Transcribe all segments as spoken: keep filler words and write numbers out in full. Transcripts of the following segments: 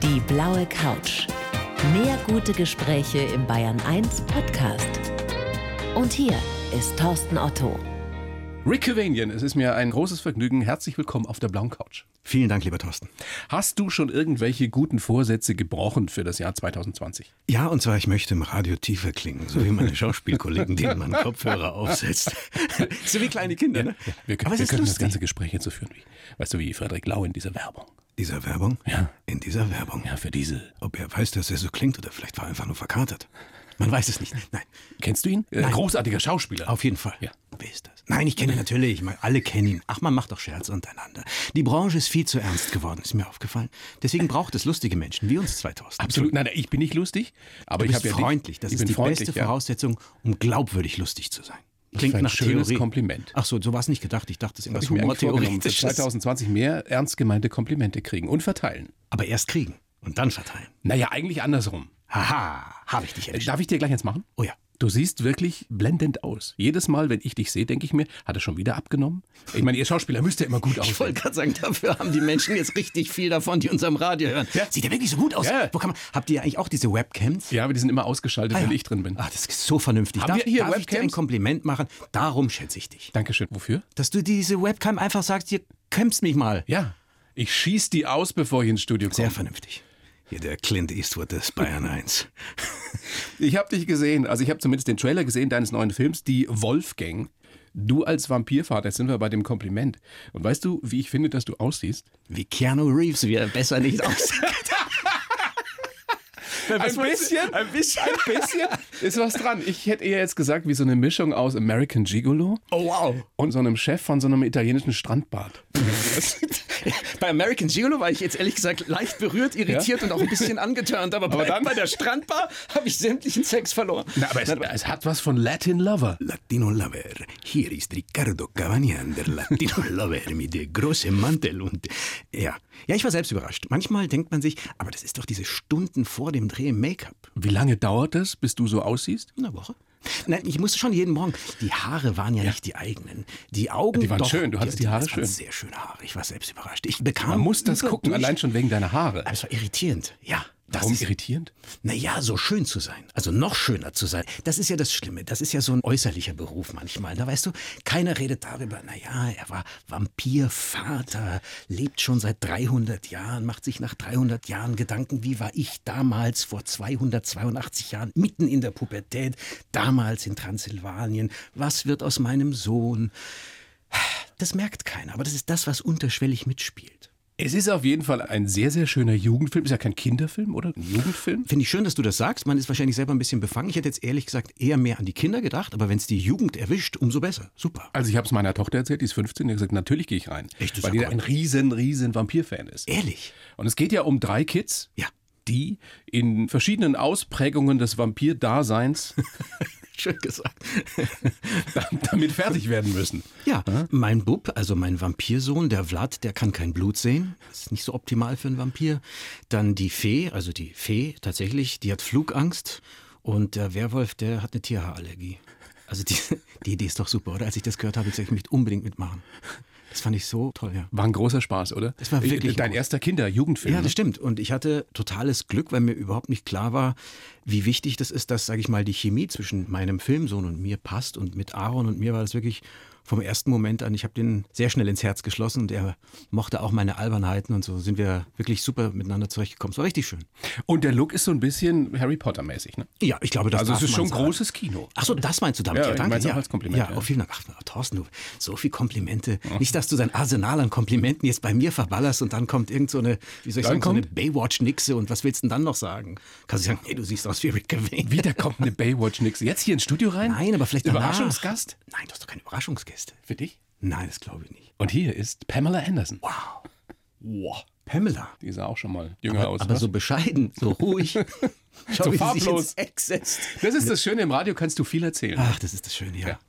Die blaue Couch. Mehr gute Gespräche im Bayern eins Podcast. Und hier ist Thorsten Otto. Rick Cavanian, es ist mir ein großes Vergnügen. Herzlich willkommen auf der blauen Couch. Vielen Dank, lieber Thorsten. Hast du schon irgendwelche guten Vorsätze gebrochen für das Jahr zwanzig zwanzig? Ja, und zwar, ich möchte im Radio tiefer klingen, so wie meine Schauspielkollegen, denen man Kopfhörer aufsetzt. So wie kleine Kinder, ne? Ja, wir können, wir können das ganze Gespräch jetzt so führen, wie, weißt du, wie Frederik Lau in dieser Werbung. Dieser Werbung? Ja. In dieser Werbung? Ja, für diese. Ob er weiß, dass er so klingt oder vielleicht war er einfach nur verkatert. Man weiß es nicht. Nein. Kennst du ihn? Nein. Großartiger Schauspieler. Auf jeden Fall. Ja. Wer ist das? Nein, ich kenne ihn natürlich. Ich meine, alle kennen ihn. Ach, man macht doch Scherze untereinander. Die Branche ist viel zu ernst geworden, ist mir aufgefallen. Deswegen braucht es lustige Menschen, wie uns zweitausend. Absolut. Nein, ich bin nicht lustig. Aber du ich bist habe ja freundlich. Das ich ist die freundlich, beste ja. Voraussetzung, um glaubwürdig lustig zu sein. Klingt nach ein schönes Theorie. Kompliment. Ach so, so war es nicht gedacht. Ich dachte, das ist Das irgendwas habe ich mir eigentlich vorgenommen, für Humortheoretisches. zwanzig zwanzig mehr ernst gemeinte Komplimente kriegen und verteilen. Aber erst kriegen und dann verteilen. Naja, eigentlich andersrum. Haha, habe ich dich Äh, erwischt. Darf ich dir gleich eins machen? Oh ja. Du siehst wirklich blendend aus. Jedes Mal, wenn ich dich sehe, denke ich mir, hat er schon wieder abgenommen? Ich meine, ihr Schauspieler müsst ja immer gut Ich aussehen. wollte gerade sagen, dafür haben die Menschen jetzt richtig viel davon, die uns am Radio hören. Ja. Sieht ja wirklich so gut aus. Ja. Wo kann man, habt ihr eigentlich auch diese Webcams? Ja, aber die sind immer ausgeschaltet, Ah, wenn ja. ich drin bin. Ach, das ist so vernünftig. Haben darf wir hier darf ich dir ein Webcams? Kompliment machen? Darum schätze ich dich. Dankeschön. Wofür? Dass du diese Webcam einfach sagst, ihr kämpfst mich mal. Ja, ich schieß die aus, bevor ich ins Studio komme. Sehr vernünftig. Hier der Clint Eastwood des Bayern eins. Ich habe dich gesehen, also ich habe zumindest den Trailer gesehen deines neuen Films, Die Wolfgang. Du als Vampirvater, jetzt sind wir bei dem Kompliment. Und weißt du, wie ich finde, dass du aussiehst? Wie Keanu Reeves, wie er besser nicht aussieht. Ein bisschen, ein bisschen, ein bisschen ist was dran. Ich hätte eher jetzt gesagt, wie so eine Mischung aus American Gigolo Oh wow. und so einem Chef von so einem italienischen Strandbad. Bei American Gigolo war ich jetzt ehrlich gesagt leicht berührt, irritiert und auch ein bisschen angetörnt. Aber, Aber bei, dann- bei der Strandbar habe ich sämtlichen Sex verloren. Na, aber es, es hat was von Latin Lover. Latino Lover, hier ist Ricardo Cavanian, der Latino Lover mit der großen Mantel und ja. Ja, ich war selbst überrascht. Manchmal denkt man sich, aber das ist doch diese Stunden vor dem Dreh im Make-up. Wie lange dauert es, bis du so aussiehst? Eine Woche. Nein, ich musste schon jeden Morgen. Die Haare waren ja, nicht die eigenen. Die Augen Die waren doch, schön, du hattest die Haare das waren schön. sehr schöne Haare. Ich war selbst überrascht. Ich bekam Man muss das über- gucken, durch- allein schon wegen deiner Haare. Aber es war irritierend. Ja. Das Warum ist, irritierend? Naja, so schön zu sein. Also noch schöner zu sein. Das ist ja das Schlimme. Das ist ja so ein äußerlicher Beruf manchmal. Da weißt du, keiner redet darüber, naja, er war Vampirvater, lebt schon seit dreihundert Jahren, macht sich nach dreihundert Jahren Gedanken, wie war ich damals vor zweihundertzweiundachtzig Jahren, mitten in der Pubertät, damals in Transsilvanien, was wird aus meinem Sohn? Das merkt keiner, aber das ist das, was unterschwellig mitspielt. Es ist auf jeden Fall ein sehr, sehr schöner Jugendfilm. Ist ja kein Kinderfilm, oder? Ein Jugendfilm? Finde ich schön, dass du das sagst. Man ist wahrscheinlich selber ein bisschen befangen. Ich hätte jetzt ehrlich gesagt eher mehr an die Kinder gedacht, aber wenn es die Jugend erwischt, umso besser. Super. Also ich habe es meiner Tochter erzählt, die ist fünfzehn, die hat gesagt, natürlich gehe ich rein. Echt? Das ist weil ja die cool. ein riesen, riesen Vampir-Fan ist. Ehrlich? Und es geht ja um drei Kids, Ja. die in verschiedenen Ausprägungen des Vampir-Daseins Schön gesagt. damit fertig werden müssen. Ja, mein Bub, also mein Vampirsohn, der Vlad, der kann kein Blut sehen. Das ist nicht so optimal für einen Vampir. Dann die Fee, also die Fee tatsächlich, die hat Flugangst. Und der Werwolf, der hat eine Tierhaarallergie. Also die, die Idee ist doch super, oder? Als ich das gehört habe, ich möchte unbedingt mitmachen. Das fand ich so toll, ja. War ein großer Spaß, oder? Das war wirklich Dein gut. erster Kinder-Jugendfilm. Ja, das ne? stimmt. Und ich hatte totales Glück, weil mir überhaupt nicht klar war, wie wichtig das ist, dass, sage ich mal, die Chemie zwischen meinem Filmsohn und mir passt. Und mit Aaron und mir war das wirklich vom ersten Moment an. Ich habe den sehr schnell ins Herz geschlossen und er mochte auch meine Albernheiten. Und so sind wir wirklich super miteinander zurechtgekommen. Es war richtig schön. Und der Look ist so ein bisschen Harry Potter-mäßig, ne? Ja, ich glaube, das Also es darf ist man schon sagen. großes Kino. Ach so, das meinst du damit? Ja, Ja, ich danke. mein's auch ja. als Kompliment, Ja, ja. auf vielen Dank. Ach, Thorsten, du, so viel Komplimente. Nicht, dass du dein Arsenal an Komplimenten jetzt bei mir verballerst und dann kommt irgend so eine, wie soll ich Dann sagen, so eine kommt- Baywatch-Nixe und was willst du denn dann noch sagen? Kannst du sagen, hey, du siehst aus wie Rick Cavanian. Wieder kommt eine Baywatch-Nixe. Jetzt hier ins Studio rein? Nein, aber vielleicht danach. Überraschungsgast Nein, du hast doch keine Überraschungsgäste. für dich. Nein, das glaube ich nicht. Und hier ist Pamela Anderson. Wow. Wow. Pamela. Die sah auch schon mal jünger aus. Aber was? so bescheiden, so ruhig. Schau, So wie sie sich farblos. ins Eck setzt. Das ist das Schöne, im Radio kannst du viel erzählen. Ach, das ist das Schöne, ja. Ja.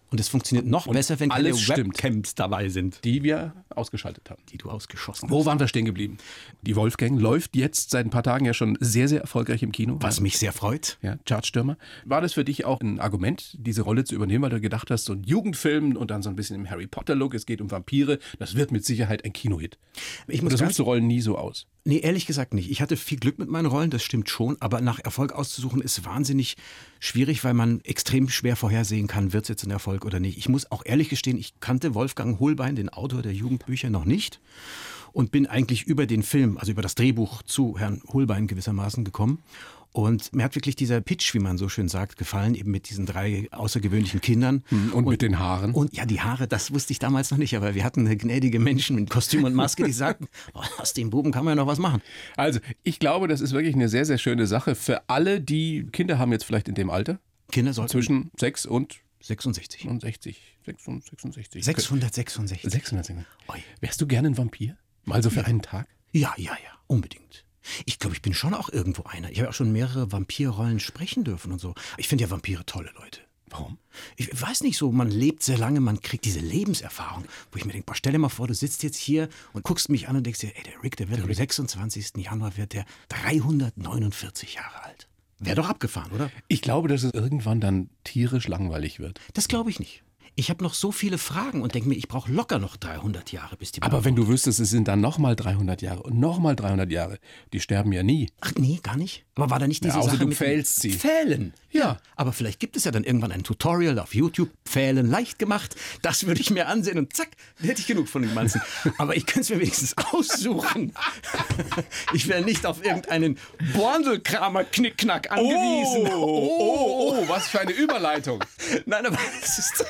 Und es funktioniert noch Und besser, wenn keine alles stimmt. Webcams dabei sind, Die wir ausgeschaltet haben. die du ausgeschossen Wo hast. waren wir stehen geblieben? Die Wolfgang läuft jetzt seit ein paar Tagen ja schon sehr, sehr erfolgreich im Kino. Was mich sehr freut. Ja, Chartstürmer. War das für dich auch ein Argument, diese Rolle zu übernehmen, weil du gedacht hast, so ein Jugendfilm und dann so ein bisschen im Harry Potter-Look, es geht um Vampire, das wird mit Sicherheit ein Kinohit. Ich muss Oder ganz suchst du Rollen nie so aus? Nee, ehrlich gesagt nicht. Ich hatte viel Glück mit meinen Rollen, das stimmt schon, aber nach Erfolg auszusuchen ist wahnsinnig schwierig, weil man extrem schwer vorhersehen kann, wird es jetzt ein Erfolg oder nicht. Ich muss auch ehrlich gestehen, ich kannte Wolfgang Hohlbein, den Autor der Jugendbücher, noch nicht und bin eigentlich über den Film, also über das Drehbuch zu Herrn Hohlbein gewissermaßen gekommen. Und mir hat wirklich dieser Pitch, wie man so schön sagt, gefallen, eben mit diesen drei außergewöhnlichen Kindern. Und, und mit den Haaren. Und ja, die Haare, das wusste ich damals noch nicht, aber wir hatten gnädige Menschen mit Kostüm und Maske, die sagten, oh, aus dem Buben kann man ja noch was machen. Also, ich glaube, das ist wirklich eine sehr, sehr schöne Sache für alle, die Kinder haben jetzt vielleicht in dem Alter, Kinder sollten zwischen sechs und sechsundsechzig. sechzig. sechsundsechzig. sechshundertsechsundsechzig. sechshundertsechsundsechzig. Oi. Wärst du gerne ein Vampir? Mal so für einen Tag? Ja, ja, ja, unbedingt. Ich glaube, ich bin schon auch irgendwo einer. Ich habe auch schon mehrere Vampirrollen sprechen dürfen und so. Ich finde ja Vampire tolle Leute. Warum? Ich weiß nicht so, man lebt sehr lange, man kriegt diese Lebenserfahrung, wo ich mir denke, boah, stell dir mal vor, du sitzt jetzt hier und guckst mich an und denkst dir, ey, der Rick, der wird am sechsundzwanzigsten Januar wird der dreihundertneunundvierzig Jahre alt. Wäre doch abgefahren, oder? Ich glaube, dass es irgendwann dann tierisch langweilig wird. Das glaube ich nicht. Ich habe noch so viele Fragen und denke mir, ich brauche locker noch dreihundert Jahre, bis die... Aber wenn du wüsstest, es sind dann nochmal dreihundert Jahre und nochmal dreihundert Jahre, die sterben ja nie. Ach nee, gar nicht. Aber war da nicht diese Ja, außer Sache du mit dem pfählst sie. Pfählen? Ja. Aber vielleicht gibt es ja dann irgendwann ein Tutorial auf YouTube, Pfählen leicht gemacht. Das würde ich mir ansehen und zack, hätte ich genug von dem Ganzen. Aber ich könnte es mir wenigstens aussuchen. Ich wäre nicht auf irgendeinen Borndelkramer-Knickknack angewiesen. Oh, oh, oh, was für eine Überleitung. Nein, aber es ist...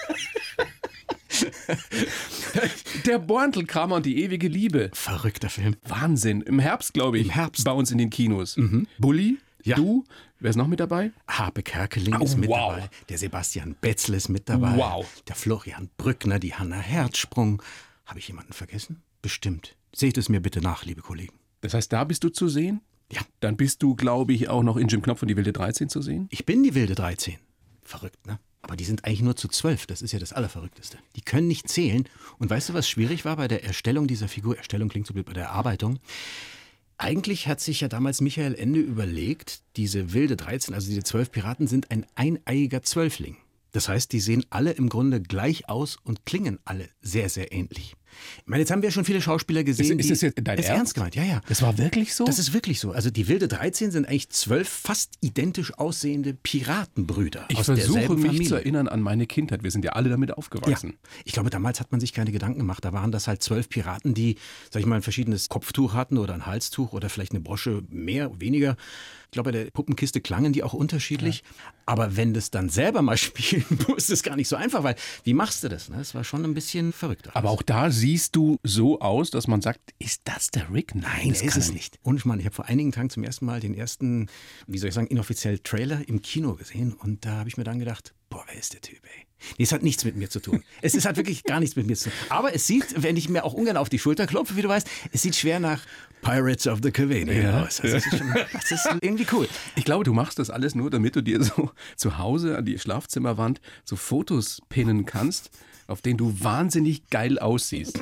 Der Borntelkramer und die ewige Liebe. Verrückter Film. Wahnsinn. Im Herbst, glaube ich. Im Herbst. Bei uns in den Kinos. Bulli, Ja. du, wer ist noch mit dabei? Harpe Kerkeling Oh, ist mit wow. dabei, der Sebastian Betzl ist mit dabei, Wow. der Florian Brückner, die Hanna Herzsprung. Habe ich jemanden vergessen? Bestimmt. Seht es mir bitte nach, liebe Kollegen. Das heißt, da bist du zu sehen? Ja. Dann bist du, glaube ich, auch noch in Jim Knopf und die wilde dreizehn zu sehen. Ich bin die wilde dreizehn. Verrückt, ne? Aber die sind eigentlich nur zu zwölf. Das ist ja das Allerverrückteste. Die können nicht zählen. Und weißt du, was schwierig war bei der Erstellung dieser Figur? Erstellung klingt so blöd, bei der Erarbeitung. Eigentlich hat sich ja damals Michael Ende überlegt, diese wilde dreizehn, also diese zwölf Piraten, sind ein eineiiger Zwölfling. Das heißt, die sehen alle im Grunde gleich aus und klingen alle sehr, sehr ähnlich. Ich meine, jetzt haben wir schon viele Schauspieler gesehen, Ist- ist das jetzt dein ist Ernst? ernst gemeint, ja, ja. Das war wirklich so? Das ist wirklich so. Also die wilde dreizehn sind eigentlich zwölf fast identisch aussehende Piratenbrüder ich aus versuche derselben mich Familie. zu erinnern an meine Kindheit. Wir sind ja alle damit aufgewachsen. Ja. Ich glaube, damals hat man sich keine Gedanken gemacht. Da waren das halt zwölf Piraten, die, sag ich mal, ein verschiedenes Kopftuch hatten oder ein Halstuch oder vielleicht eine Brosche, mehr, weniger. Ich glaube, bei der Puppenkiste klangen die auch unterschiedlich. Ja. Aber wenn du es dann selber mal spielen musst, ist es gar nicht so einfach, weil wie machst du das? Ne? Das war schon ein bisschen verrückt. Aber auch da siehst du so aus, dass man sagt, ist das der Rick? Nein, das ist es nicht. Und ich meine, ich habe vor einigen Tagen zum ersten Mal den ersten, wie soll ich sagen, inoffiziellen Trailer im Kino gesehen. Und da habe ich mir dann gedacht, boah, wer ist der Typ, ey? Nee, es hat nichts mit mir zu tun. Es ist, hat wirklich gar nichts mit mir zu tun. Aber es sieht, wenn ich mir auch ungern auf die Schulter klopfe, wie du weißt, es sieht schwer nach Pirates of the Caribbean Ja. aus. Das ist, schon, das ist irgendwie cool. Ich glaube, du machst das alles nur, damit du dir so zu Hause an die Schlafzimmerwand so Fotos pinnen kannst, auf denen du wahnsinnig geil aussiehst.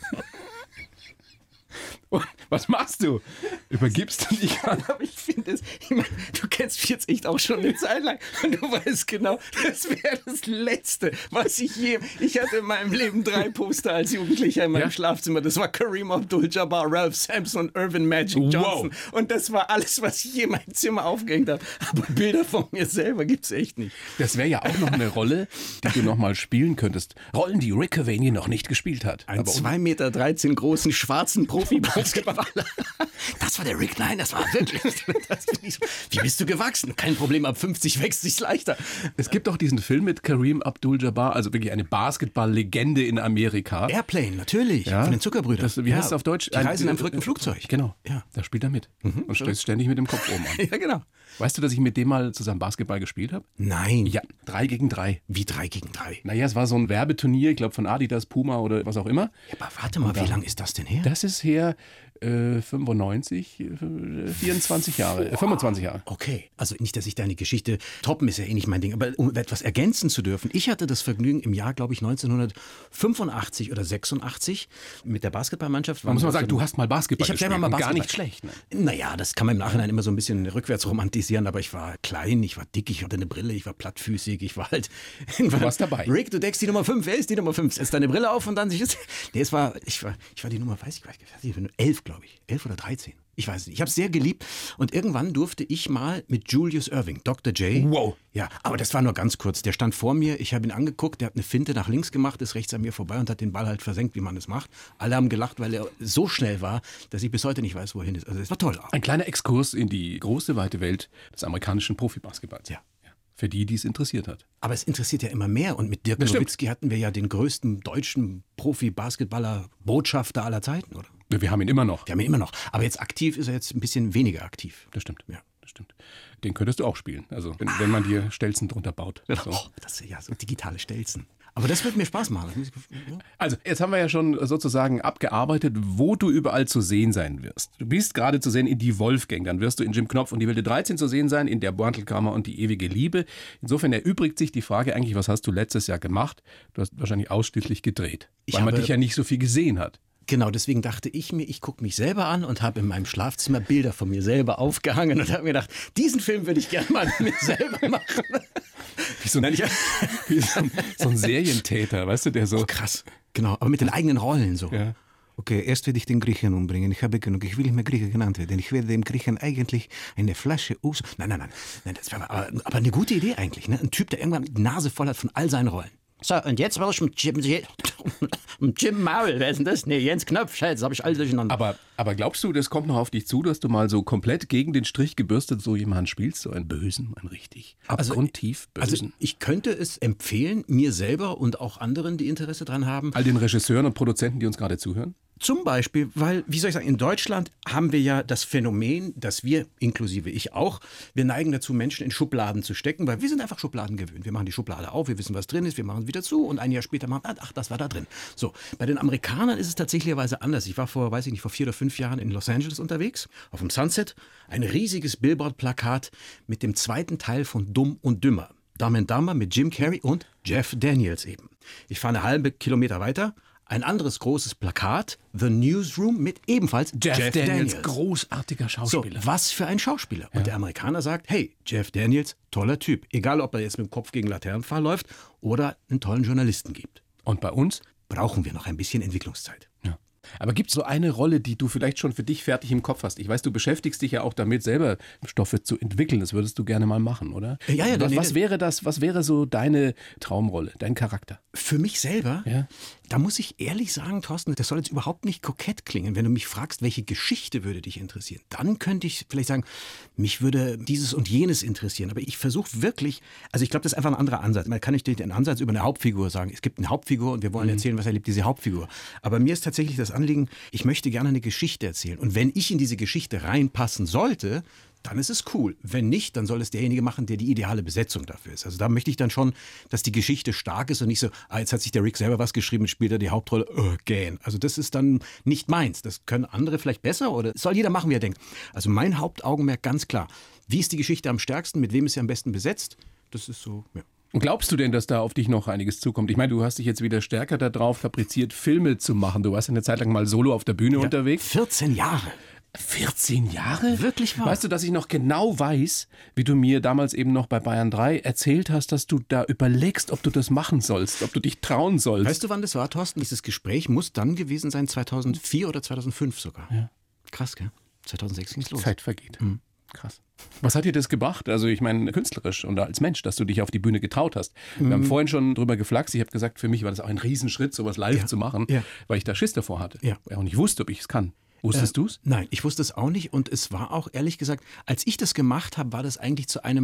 Und was machst du? Übergibst du dich an? Aber ich finde es, ich meine, du kennst mich jetzt echt auch schon eine Zeit lang und du weißt genau, das wäre das Letzte, was ich je, ich hatte in meinem Leben drei Poster als Jugendlicher in meinem Ja? Schlafzimmer, das war Kareem Abdul-Jabbar, Ralph Sampson und Irvin Magic Johnson Wow. und das war alles, was ich je in meinem Zimmer aufgehängt habe, aber Bilder von mir selber gibt es echt nicht. Das wäre ja auch noch eine Rolle, die du noch mal spielen könntest. Rollen, die Rick Cavani noch nicht gespielt hat. Ein Aber zwei Meter dreizehn großen schwarzen Profi-Basketballer. Das war der Rick, nein, das war wirklich. Das bin ich so. Wie bist du gewachsen? Kein Problem, ab fünfzig wächst sich's leichter. es gibt auch diesen Film mit Kareem Abdul-Jabbar, also wirklich eine Basketball-Legende in Amerika. Airplane, natürlich, Ja. von den Zuckerbrüdern. Das, wie Ja, heißt es auf Deutsch? Die reisen in einem äh, verrückten äh, Flugzeug. Genau, Ja. da spielt er mit und stößt ständig mit dem Kopf oben an. Ja, genau. Weißt du, dass ich mit dem mal zusammen Basketball gespielt habe? Nein. Ja, drei gegen drei. Wie drei gegen drei. Naja, es war so ein Werbeturnier, ich glaube von Adidas, Puma oder was auch immer. Ja, aber warte mal, wie lange ist das denn her? Das ist her äh, fünfundneunzig. ich vierundzwanzig Jahre, wow. fünfundzwanzig Jahre. Okay, also nicht, dass ich deine Geschichte toppen, ist ja eh nicht mein Ding, aber um etwas ergänzen zu dürfen. Ich hatte das Vergnügen im Jahr, glaube ich, neunzehnhundertfünfundachtzig oder sechsundachtzig mit der Basketballmannschaft. Man muss mal sagen, du hast mal Basketball ich hab gespielt. Ja mal Basketball. Gar nicht schlecht. Ne? Naja, das kann man im Nachhinein immer so ein bisschen rückwärts romantisieren, aber ich war klein, ich war dick, ich hatte eine Brille, ich war plattfüßig, ich war halt... Du warst dabei. Rick, du deckst die Nummer fünf, wer ist die Nummer fünf? Setz deine Brille auf und dann sich... Nee, es war, ich war, ich war die Nummer, weiß ich, weiß ich, elf, glaube ich, elf oder dreizehn. Ich weiß nicht. Ich habe es sehr geliebt. Und irgendwann durfte ich mal mit Julius Erving, Doktor J. Wow. Ja, aber das war nur ganz kurz. Der stand vor mir, ich habe ihn angeguckt, der hat eine Finte nach links gemacht, ist rechts an mir vorbei und hat den Ball halt versenkt, wie man es macht. Alle haben gelacht, weil er so schnell war, dass ich bis heute nicht weiß, wohin ist. Also es war toll. Ein kleiner Exkurs in die große, weite Welt des amerikanischen Profibasketballs. Ja. Für die, die es interessiert hat. Aber es interessiert ja immer mehr. Und mit Dirk Nowitzki hatten wir ja den größten deutschen Profi-Basketballer, Botschafter aller Zeiten, oder? Wir haben ihn immer noch. Wir haben ihn immer noch. Aber jetzt aktiv ist er jetzt ein bisschen weniger aktiv. Das stimmt. Ja. Das stimmt. Den könntest du auch spielen. Also, wenn, wenn man dir Stelzen drunter baut. So. Oh, das ist ja so digitale Stelzen. Aber das wird mir Spaß machen. Also, jetzt haben wir ja schon sozusagen abgearbeitet, wo du überall zu sehen sein wirst. Du bist gerade zu sehen in Die Wolfgang, dann wirst du in Jim Knopf und die Wilde dreizehn zu sehen sein, in Der Borntelkammer und Die ewige Liebe. Insofern erübrigt sich die Frage eigentlich, was hast du letztes Jahr gemacht? Du hast wahrscheinlich ausschließlich gedreht, ich weil man habe, dich ja nicht so viel gesehen hat. Genau, deswegen dachte ich mir, ich gucke mich selber an und habe in meinem Schlafzimmer Bilder von mir selber aufgehangen und habe mir gedacht, diesen Film würde ich gerne mal mit mir selber machen. Wie so, ein, wie so, ein, so ein Serientäter, weißt du, der so... Oh, krass, genau, aber mit den eigenen Rollen so. Ja. Okay, erst werde ich den Griechen umbringen. Ich habe genug. Ich will nicht mehr Grieche genannt werden. Ich werde dem Griechen eigentlich eine Flasche aus... Nein, nein, nein. nein das war aber, aber eine gute Idee eigentlich. Ne? Ein Typ, der irgendwann die Nase voll hat von all seinen Rollen. So, und jetzt war ich mit Jim, Jim Maul, wer ist denn das? Nee, Jens Knopf, Scheiße, habe ich alles durcheinander. Aber, aber glaubst du, das kommt noch auf dich zu, dass du mal so komplett gegen den Strich gebürstet so jemanden spielst? So einen Bösen, einen richtig also, abgrundtief Bösen? Also ich könnte es empfehlen, mir selber und auch anderen, die Interesse dran haben. All den Regisseuren und Produzenten, die uns gerade zuhören? Zum Beispiel, weil, wie soll ich sagen, in Deutschland haben wir ja das Phänomen, dass wir, inklusive ich auch, wir neigen dazu, Menschen in Schubladen zu stecken, weil wir sind einfach Schubladen gewöhnt. Wir machen die Schublade auf, wir wissen, was drin ist, wir machen es wieder zu und ein Jahr später machen wir, ach, das war da drin. So, bei den Amerikanern ist es tatsächlicherweise anders. Ich war vor, weiß ich nicht, vor vier oder fünf Jahren in Los Angeles unterwegs, auf dem Sunset, ein riesiges Billboard-Plakat mit dem zweiten Teil von Dumm und Dümmer. Dumb and Dumber mit Jim Carrey und Jeff Daniels eben. Ich fahre eine halbe Kilometer weiter. Ein anderes großes Plakat, The Newsroom, mit ebenfalls Jeff, Jeff Daniels. Daniels. Großartiger Schauspieler. So, was für ein Schauspieler. Ja. Und der Amerikaner sagt, hey, Jeff Daniels, toller Typ. Egal, ob er jetzt mit dem Kopf gegen Laternenpfahl läuft oder einen tollen Journalisten gibt. Und bei uns? Brauchen wir noch ein bisschen Entwicklungszeit. Ja. Aber gibt es so eine Rolle, die du vielleicht schon für dich fertig im Kopf hast? Ich weiß, du beschäftigst dich ja auch damit, selber Stoffe zu entwickeln. Das würdest du gerne mal machen, oder? Ja, ja. Was, nee, was wäre das? Was wäre so deine Traumrolle, dein Charakter? Für mich selber? Ja. Da muss ich ehrlich sagen, Thorsten, das soll jetzt überhaupt nicht kokett klingen. Wenn du mich fragst, welche Geschichte würde dich interessieren, dann könnte ich vielleicht sagen, mich würde dieses und jenes interessieren. Aber ich versuche wirklich, also ich glaube, das ist einfach ein anderer Ansatz. Man kann nicht den Ansatz über eine Hauptfigur sagen. Es gibt eine Hauptfigur und wir wollen erzählen, was erlebt diese Hauptfigur. Aber mir ist tatsächlich das Anliegen, ich möchte gerne eine Geschichte erzählen. Und wenn ich in diese Geschichte reinpassen sollte, dann ist es cool. Wenn nicht, dann soll es derjenige machen, der die ideale Besetzung dafür ist. Also da möchte ich dann schon, dass die Geschichte stark ist und nicht so, ah, jetzt hat sich der Rick selber was geschrieben und spielt er die Hauptrolle, oh, gähn. Also das ist dann nicht meins. Das können andere vielleicht besser oder soll jeder machen, wie er denkt. Also mein Hauptaugenmerk ganz klar. Wie ist die Geschichte am stärksten? Mit wem ist sie am besten besetzt? Das ist so, ja. Und glaubst du denn, dass da auf dich noch einiges zukommt? Ich meine, du hast dich jetzt wieder stärker darauf fabriziert, Filme zu machen. Du warst eine Zeit lang mal solo auf der Bühne ja, unterwegs. vierzehn Jahre. vierzehn Jahre? Wirklich wahr? Weißt du, dass ich noch genau weiß, wie du mir damals eben noch bei Bayern drei erzählt hast, dass du da überlegst, ob du das machen sollst, ob du dich trauen sollst. Weißt du, wann das war, Thorsten? Dieses Gespräch muss dann gewesen sein, zweitausendvier oder zweitausendfünf sogar. Ja. Krass, gell? zweitausendsechs ging es los. Zeit vergeht. Mhm. Krass. Was hat dir das gebracht? Also ich meine, künstlerisch und als Mensch, dass du dich auf die Bühne getraut hast. Wir mhm. haben vorhin schon drüber geflaxt. Ich habe gesagt, für mich war das auch ein Riesenschritt, sowas live ja. zu machen, ja. weil ich da Schiss davor hatte. Ja. Weil ich auch nicht wusste, ob ich es kann. Wusstest äh, du es? Nein, ich wusste es auch nicht. Und es war auch, ehrlich gesagt, als ich das gemacht habe, war das eigentlich zu einem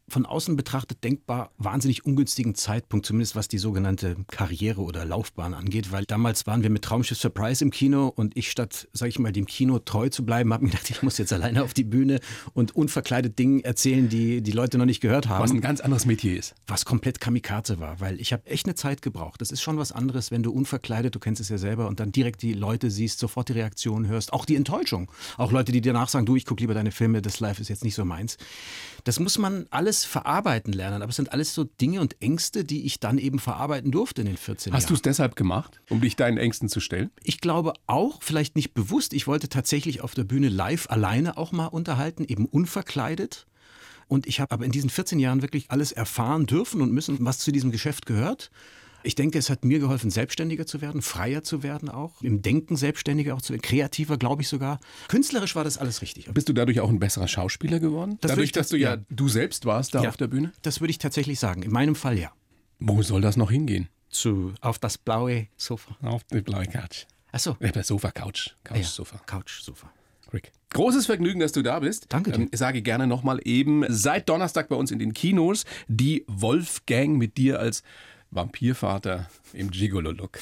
von außen betrachtet denkbar wahnsinnig ungünstigen Zeitpunkt, zumindest was die sogenannte Karriere oder Laufbahn angeht, weil damals waren wir mit Traumschiff Surprise im Kino und ich statt, sag ich mal, dem Kino treu zu bleiben, habe mir gedacht, ich muss jetzt alleine auf die Bühne und unverkleidet Dinge erzählen, die die Leute noch nicht gehört haben. Was ein ganz anderes Metier ist. Was komplett Kamikaze war, weil ich habe echt eine Zeit gebraucht. Das ist schon was anderes, wenn du unverkleidet, du kennst es ja selber, und dann direkt die Leute siehst, sofort die Reaktion hörst, auch die Enttäuschung. Auch Leute, die dir nachsagen, du, ich gucke lieber deine Filme, das Live ist jetzt nicht so meins. Das muss man alles verarbeiten lernen, aber es sind alles so Dinge und Ängste, die ich dann eben verarbeiten durfte in den vierzehn Jahren. Hast du es deshalb gemacht, um dich deinen Ängsten zu stellen? Ich glaube auch, vielleicht nicht bewusst, ich wollte tatsächlich auf der Bühne live alleine auch mal unterhalten, eben unverkleidet. Und ich habe aber in diesen vierzehn Jahren wirklich alles erfahren dürfen und müssen, was zu diesem Geschäft gehört. Ich denke, es hat mir geholfen, selbstständiger zu werden, freier zu werden auch, im Denken selbstständiger auch zu werden, kreativer, glaube ich sogar. Künstlerisch war das alles richtig. Bist du dadurch auch ein besserer Schauspieler geworden? Das dadurch, ich, dass du ja, ja du selbst warst da ja, auf der Bühne? Das würde ich tatsächlich sagen. In meinem Fall ja. Wo soll das noch hingehen? Zu, auf das blaue Sofa. Auf die blaue Couch. Ach so. Ja, Sofa, Couch. Couch, ja, Sofa. Couch, Sofa. Rick. Großes Vergnügen, dass du da bist. Danke dir. Ähm, ich sage gerne nochmal eben, seit Donnerstag bei uns in den Kinos die Wolfgang mit dir als Vampirvater im Gigolo-Look.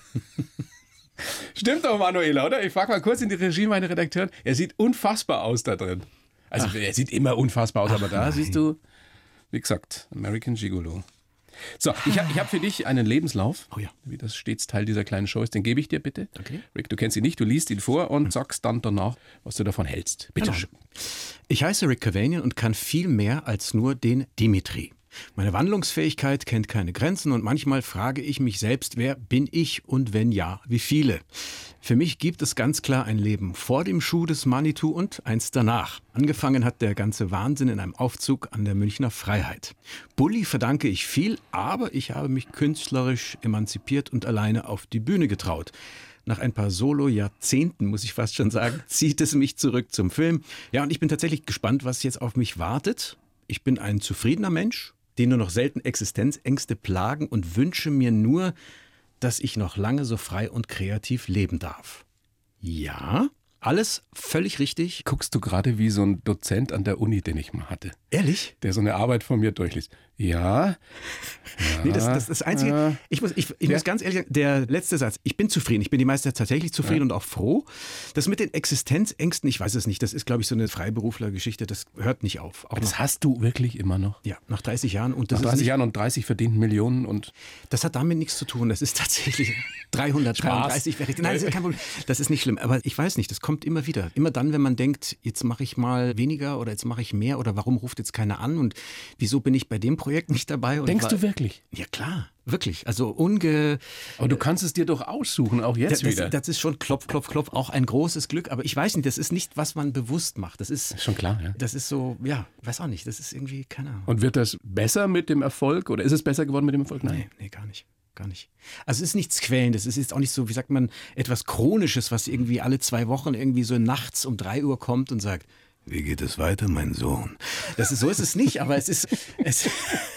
Stimmt doch, Manuela, oder? Ich frage mal kurz in die Regie, meine Redakteurin. Er sieht unfassbar aus da drin. Also Ach. er sieht immer unfassbar aus, Ach, aber da nein. siehst du, wie gesagt, American Gigolo. So, ich habe ich hab für dich einen Lebenslauf, oh ja. wie das stets Teil dieser kleinen Show ist. Den gebe ich dir bitte. Okay. Rick, du kennst ihn nicht, du liest ihn vor und sagst dann danach, was du davon hältst. Bitte Genau. schön. Ich heiße Rick Cavanian und kann viel mehr als nur den Dimitri. Meine Wandlungsfähigkeit kennt keine Grenzen und manchmal frage ich mich selbst, wer bin ich und wenn ja, wie viele? Für mich gibt es ganz klar ein Leben vor dem Schuh des Manitou und eins danach. Angefangen hat der ganze Wahnsinn in einem Aufzug an der Münchner Freiheit. Bulli verdanke ich viel, aber ich habe mich künstlerisch emanzipiert und alleine auf die Bühne getraut. Nach ein paar Solo-Jahrzehnten, muss ich fast schon sagen, zieht es mich zurück zum Film. Ja, und ich bin tatsächlich gespannt, was jetzt auf mich wartet. Ich bin ein zufriedener Mensch, den nur noch selten Existenzängste plagen und wünsche mir nur, dass ich noch lange so frei und kreativ leben darf. Ja, alles völlig richtig. Guckst du gerade wie so ein Dozent an der Uni, den ich mal hatte. Ehrlich? Der so eine Arbeit von mir durchliest. Ja. ja nee, das, das ist das Einzige. Ja. Ich, muss, ich, ich ja. muss ganz ehrlich sagen, der letzte Satz. Ich bin zufrieden. Ich bin die meiste Zeit tatsächlich zufrieden ja. und auch froh. Das mit den Existenzängsten, ich weiß es nicht. Das ist, glaube ich, so eine Freiberuflergeschichte. Das hört nicht auf. Auch das noch, hast du wirklich immer noch? Ja, nach dreißig Jahren. Und das nach dreißig ist nicht, Jahren und dreißig verdienten Millionen. Und das hat damit nichts zu tun. Das ist tatsächlich dreihundertdreiunddreißig. Nein, das ist kein Problem. Das ist nicht schlimm. Aber ich weiß nicht, das kommt immer wieder. Immer dann, wenn man denkt, jetzt mache ich mal weniger oder jetzt mache ich mehr oder warum ruft jetzt keiner an und wieso bin ich bei dem Projekt nicht dabei? Und Denkst war, du wirklich? Ja klar, wirklich. Also unge... Aber du kannst es dir doch aussuchen, auch jetzt das, wieder. Das ist schon klopf, klopf, klopf, auch ein großes Glück. Aber ich weiß nicht, das ist nicht, was man bewusst macht. Das ist, das ist schon klar, ja. Das ist so, ja, weiß auch nicht. Das ist irgendwie, keine Ahnung. Und wird das besser mit dem Erfolg oder ist es besser geworden mit dem Erfolg? Nein, nee, nee gar nicht. Gar nicht. Also es ist nichts Quälendes, es ist auch nicht so, wie sagt man, etwas Chronisches, was irgendwie alle zwei Wochen irgendwie so nachts um drei Uhr kommt und sagt, wie geht es weiter, mein Sohn? Das ist, so ist es nicht, aber es ist, es,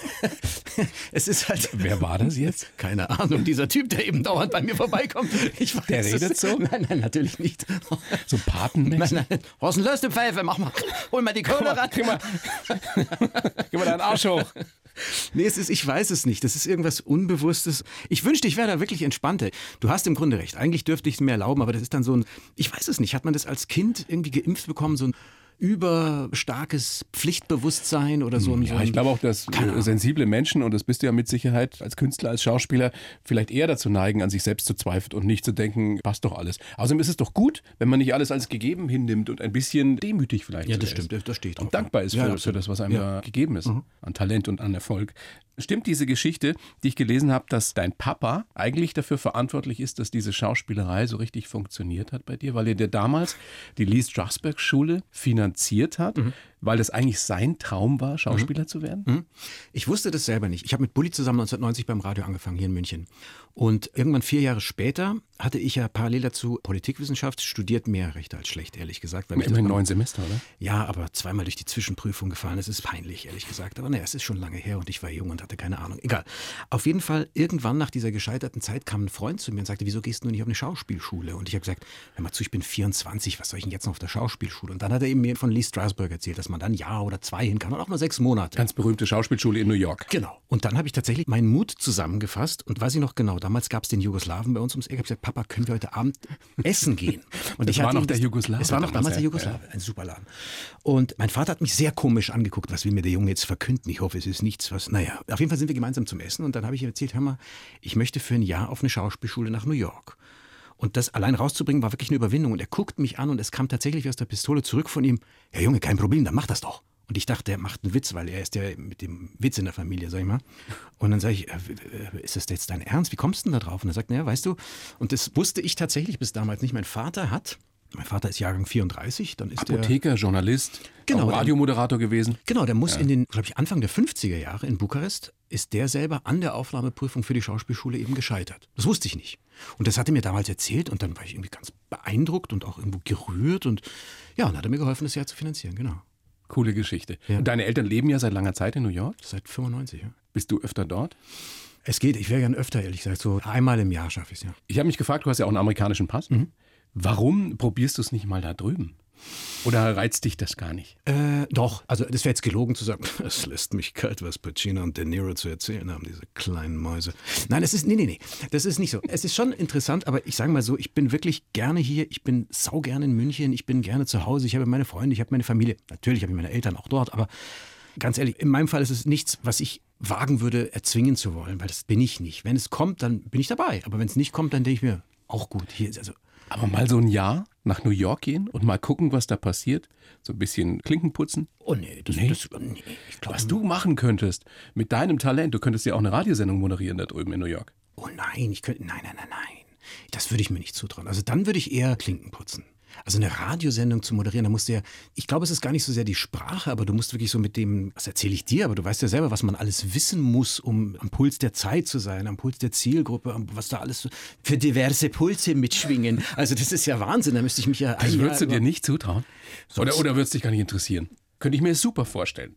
es ist halt... Wer war das jetzt? Keine Ahnung, dieser Typ, der eben dauernd bei mir vorbeikommt. Ich weiß, der redet ist, so? Nein, nein, natürlich nicht. So Patenmäßig? Nein, nein, Horsten, löst die Pfeife, mach mal, hol mal die Kohle ran. Gib mal, gib mal deinen Arsch hoch. Nee, es ist, ich weiß es nicht. Das ist irgendwas Unbewusstes. Ich wünschte, ich wäre da wirklich entspannter. Du hast im Grunde recht. Eigentlich dürfte ich es mir erlauben, aber das ist dann so ein, ich weiß es nicht. Hat man das als Kind irgendwie geimpft bekommen, so ein überstarkes Pflichtbewusstsein oder so ein... Ja, ich glaube auch, dass sensible Menschen, und das bist du ja mit Sicherheit als Künstler, als Schauspieler, vielleicht eher dazu neigen, an sich selbst zu zweifeln und nicht zu denken, passt doch alles. Außerdem ist es doch gut, wenn man nicht alles als gegeben hinnimmt und ein bisschen demütig vielleicht ja, das ist. stimmt, das steht drauf. Und dankbar ist für, ja, für das, was einem ja. da gegeben ist, mhm. an Talent und an Erfolg. Stimmt diese Geschichte, die ich gelesen habe, dass dein Papa eigentlich dafür verantwortlich ist, dass diese Schauspielerei so richtig funktioniert hat bei dir, weil er dir damals die Lee Strasberg Schule finanziert hat, mhm. weil das eigentlich sein Traum war, Schauspieler mhm. zu werden? Mhm. Ich wusste das selber nicht. Ich habe mit Bulli zusammen neunzehnhundertneunzig beim Radio angefangen, hier in München. Und irgendwann vier Jahre später hatte ich ja parallel dazu Politikwissenschaft studiert, mehr recht als schlecht, ehrlich gesagt. Weil immerhin neun Semester, oder? Ja, aber zweimal durch die Zwischenprüfung gefallen. Das ist peinlich, ehrlich gesagt. Aber naja, es ist schon lange her und ich war jung und hatte keine Ahnung. Egal. Auf jeden Fall, irgendwann nach dieser gescheiterten Zeit kam ein Freund zu mir und sagte, wieso gehst du nicht auf eine Schauspielschule? Und ich habe gesagt, hör mal zu, ich bin vierundzwanzig, was soll ich denn jetzt noch auf der Schauspielschule? Und dann hat er eben mir von Lee Strasberg erzählt. Das dass man dann ein Jahr oder zwei hin kann und auch nur sechs Monate. Ganz berühmte Schauspielschule in New York. Genau. Und dann habe ich tatsächlich meinen Mut zusammengefasst und weiß ich noch genau, damals gab es den Jugoslawen bei uns ums Eck. Ich habe gesagt, Papa, können wir heute Abend essen gehen? Und das ich war hatte noch ihm der das, Jugoslawe. Es war noch damals der ja. Jugoslawe, ein super Laden. Und mein Vater hat mich sehr komisch angeguckt, was will mir der Junge jetzt verkünden? Ich hoffe, es ist nichts, was, naja. Auf jeden Fall sind wir gemeinsam zum Essen und dann habe ich ihm erzählt, hör mal, ich möchte für ein Jahr auf eine Schauspielschule nach New York. Und das allein rauszubringen, war wirklich eine Überwindung. Und er guckt mich an und es kam tatsächlich aus der Pistole zurück von ihm, ja Junge, kein Problem, dann mach das doch. Und ich dachte, er macht einen Witz, weil er ist ja mit dem Witz in der Familie, sag ich mal. Und dann sage ich, äh, ist das jetzt dein Ernst? Wie kommst du denn da drauf? Und er sagt, naja, weißt du, und das wusste ich tatsächlich bis damals nicht. Mein Vater hat, mein Vater ist Jahrgang vierunddreißig, dann ist Apotheker, der, Journalist, genau, auch Radiomoderator gewesen. Genau, der muss Ja. in den, glaube ich, Anfang der fünfziger Jahre in Bukarest, ist der selber an der Aufnahmeprüfung für die Schauspielschule eben gescheitert. Das wusste ich nicht. Und das hat er mir damals erzählt und dann war ich irgendwie ganz beeindruckt und auch irgendwo gerührt und ja, und hat er mir geholfen, das Jahr zu finanzieren, genau. Coole Geschichte. Ja. Und deine Eltern leben ja seit langer Zeit in New York. Seit fünfundneunzig, ja. Bist du öfter dort? Es geht, ich wäre gern öfter, ehrlich gesagt, so einmal im Jahr schaffe ich es, ja. Ich habe mich gefragt, du hast ja auch einen amerikanischen Pass. Mhm. Warum probierst du es nicht mal da drüben? Oder reizt dich das gar nicht? Äh, doch, also das wäre jetzt gelogen zu sagen, es lässt mich kalt, was Pacino und De Niro zu erzählen haben, diese kleinen Mäuse. Nein, das ist, nee, nee, nee, das ist nicht so. Es ist schon interessant, aber ich sage mal so, ich bin wirklich gerne hier, ich bin saugern in München, ich bin gerne zu Hause, ich habe meine Freunde, ich habe meine Familie, natürlich habe ich meine Eltern auch dort, aber ganz ehrlich, in meinem Fall ist es nichts, was ich wagen würde, erzwingen zu wollen, weil das bin ich nicht. Wenn es kommt, dann bin ich dabei, aber wenn es nicht kommt, dann denke ich mir, auch gut, hier ist also... Aber mal so ein Jahr nach New York gehen und mal gucken, was da passiert. So ein bisschen Klinken putzen. Oh nee, das, Nee. das nee, ich glaube... Was du machen könntest mit deinem Talent, du könntest ja auch eine Radiosendung moderieren da drüben in New York. Oh nein, ich könnte, nein, nein, nein, nein. Das würde ich mir nicht zutrauen. Also dann würde ich eher Klinken putzen. Also eine Radiosendung zu moderieren, da musst du ja, ich glaube, es ist gar nicht so sehr die Sprache, aber du musst wirklich so mit dem, was erzähle ich dir, aber du weißt ja selber, was man alles wissen muss, um am Puls der Zeit zu sein, am Puls der Zielgruppe, was da alles so für diverse Pulse mitschwingen. Also das ist ja Wahnsinn, da müsste ich mich ja... Das ein würdest du Jahr dir über- nicht zutrauen? Oder, oder würdest dich gar nicht interessieren? Könnte ich mir super vorstellen.